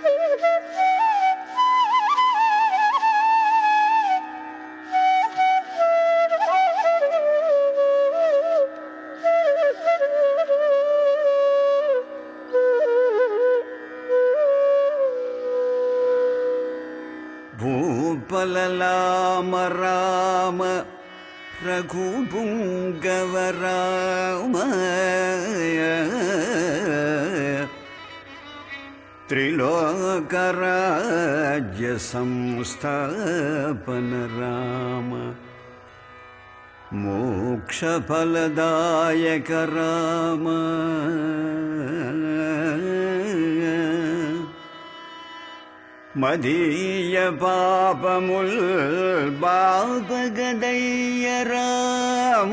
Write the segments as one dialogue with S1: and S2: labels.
S1: భూపలలామ రామ రఘుపుంగవ రామ త్రిలోకరాజ్య సంస్థాపన రామ మోక్షఫలదాయక రామ మదీయ పాపముల్ బాపగదయ్య రామ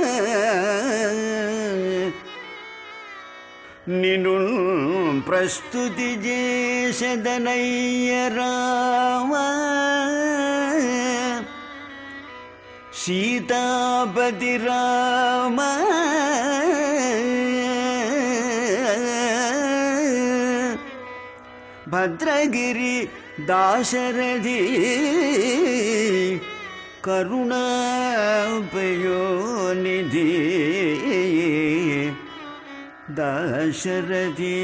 S1: నిను ప్రస్తుతి చేసెదనయ్య రామ సీతాపతి రామ భద్రగిరి దాశరథి కరుణాపయోనిధి దాశరథి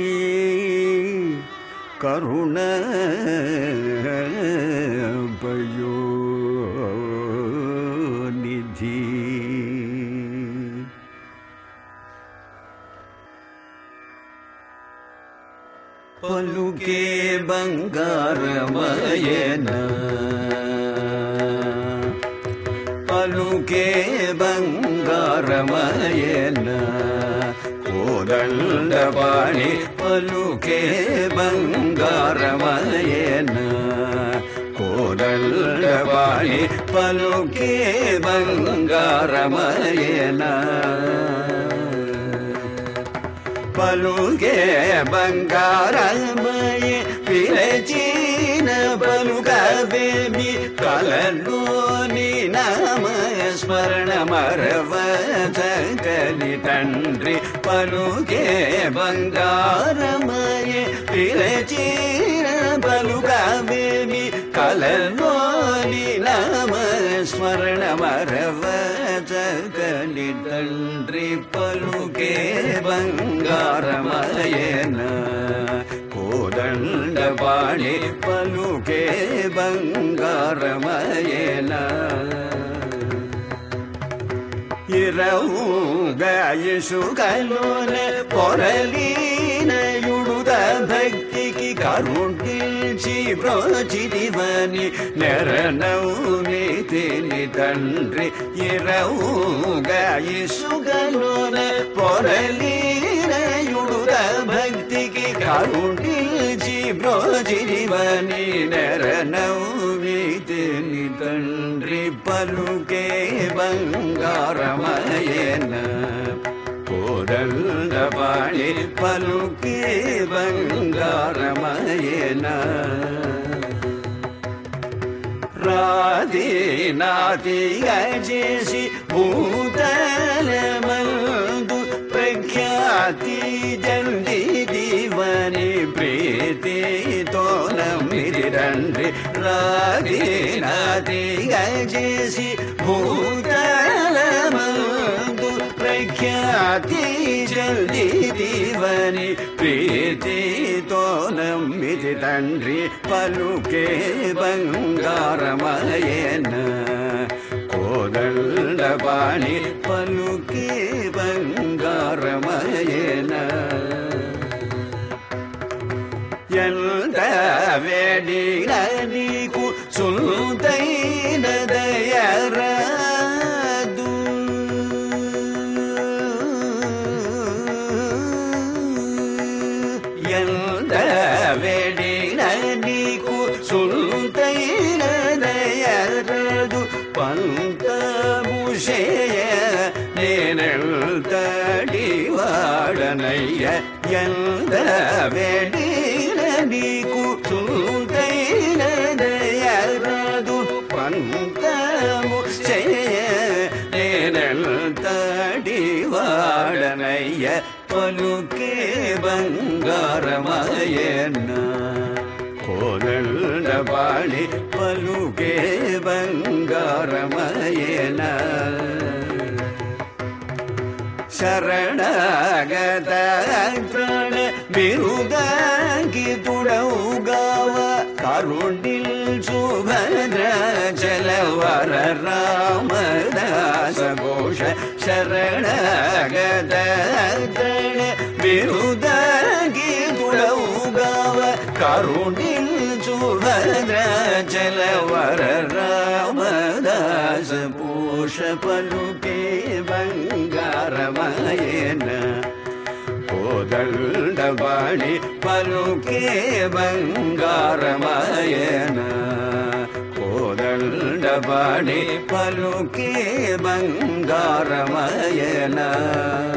S1: కరుణాపయోనిధి. పలుకే బంగారమయన పలుకే బంగారమయన కోదండపాణి పలుకే బంగారమయన కోదండపాణి పలుకే బంగారమయన పలుకే బంగారమయ పిలచిన పలుకవేమి కలలోని నామస్మరణ మరవచకలి తండ్రి పలుకే బంగారమయ పిలచిన పలుకవేమి కలలోని నామస్మరణ మరవచకలి తండ్రి పలుకే బంగారమయన కోదండపాణి పలుకే బంగారమయన ఇరవుగాయసుగలోన పొరలీనయుడుద భక్తికి కరుణించి బ్రోచిదివని నెరనౌని తెలి తండ్రి ఇరవుగాయసుగలోన పొరలీనయుడుద భక్తికి కరుణించి బ్రోచిదివని నెరనౌని తెలి తండ్రి పలుకే బంగారమయన కోదండపాణి పలుకే బంగారమయన రాధే నాతిగా చేసి భూతలమందు ప్రఖ్యాతి జండి దివని ప్రీతితో నమ్మిరి తండ్రి రాధే నాతిగా చేసి భూతలమందు ప్రఖ్యాతి జల్ది దివని ప్రీతితో నమ్మిరి తండ్రి పలుకే బంగారమయన కోదండపాణి పలుకే బంగారమయన ఎంత వేడిన నీకు సులుతైన దయరాదు ఎంత వేడిన నీకు సులుతైన దయరాదు పంతముషేయ నేనెల్తడి వాడనయ్య ఎంత వేడిన నీకు సులుతైన దయరాదు పంతముషేయ నేనెల్తడి వాడనయ్య పలుకే బంగారమయన కోదండ పాణి పలుకే బంగారమయన శరణాగత ప్రాణ బిరుదాంకితుడౌగావ కరుణిల్ సుభద్రాచలవర రామదాస ఘోష శరణాగత ప్రాణ బిరుదాంకితుడౌగావ కరుణిల్ సుభద్రాచలవర రామదాస పోష పలుకే బంగారమయన కోదండపాణి పలుకే బంగారమయన కోదండపాణి పలుకే బంగారమయన